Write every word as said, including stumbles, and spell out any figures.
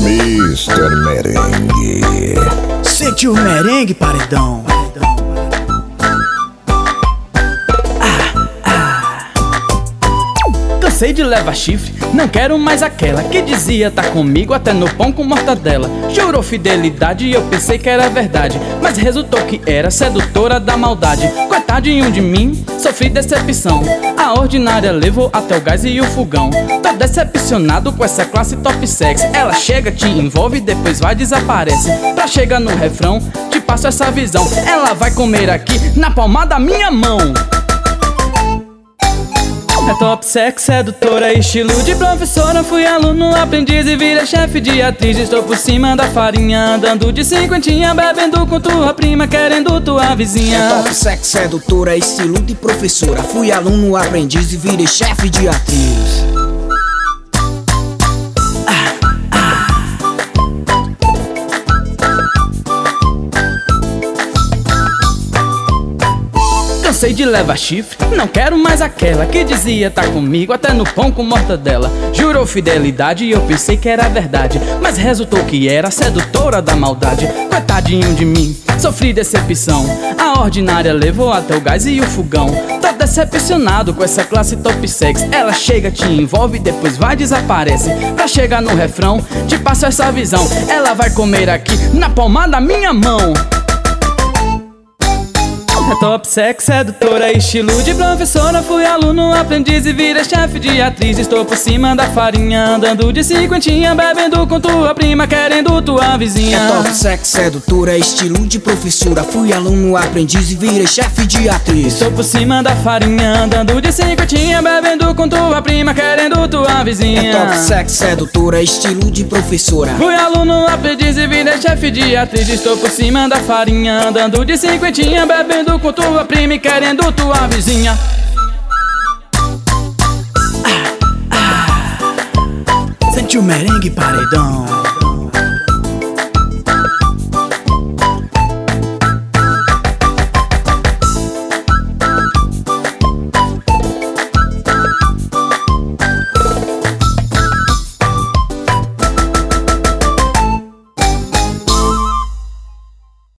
mister Merengue. Sente o merengue, paredão. Cansei de levar chifre, não quero mais aquela que dizia tá comigo até no pão com mortadela. Jurou fidelidade e eu pensei que era verdade, mas resultou que era sedutora da maldade. Coitadinho de mim, sofri decepção. A ordinária levou até o gás e o fogão. Tô decepcionado com essa classe top sex. Ela chega, te envolve e depois vai desaparece. Pra chegar no refrão, te passo essa visão. Ela vai comer aqui na palma da minha mão. É top sex, sedutora, estilo de professora. Fui aluno, aprendiz e virei chefe de atriz. Estou por cima da farinha, andando de cinquentinha, bebendo com tua prima, querendo tua vizinha. É top sex, sedutora, estilo de professora. Fui aluno, aprendiz e virei chefe de atriz. Cansei de levar chifre, não quero mais aquela que dizia tá comigo até no pão com mortadela. Jurou fidelidade e eu pensei que era verdade, mas resultou que era sedutora da maldade. Coitadinho de mim, sofri decepção. A ordinária levou até o gás e o fogão. Tô decepcionado com essa classe top sex. Ela chega, te envolve e depois vai desaparece. Pra chegar no refrão, te passo essa visão. Ela vai comer aqui na palma da minha mão. É top sex, sedutora, estilo de professora. Fui aluno, aprendiz e virei chefe de atriz. Estou por cima da farinha, andando de cinquentinha, bebendo com tua prima, querendo tua vizinha. É top sex, sedutora, estilo de professora. Fui aluno, aprendiz e virei chefe de atriz. Estou por cima da farinha, andando de cinquentinha, bebendo com tua prima, querendo tua vizinha. É top sex, sedutora, estilo de professora. Fui aluno, aprendiz e virei chefe de atriz. Estou por cima da farinha, andando de cinquentinha, bebendo com tua prima e querendo tua vizinha. Sente o merengue, paredão.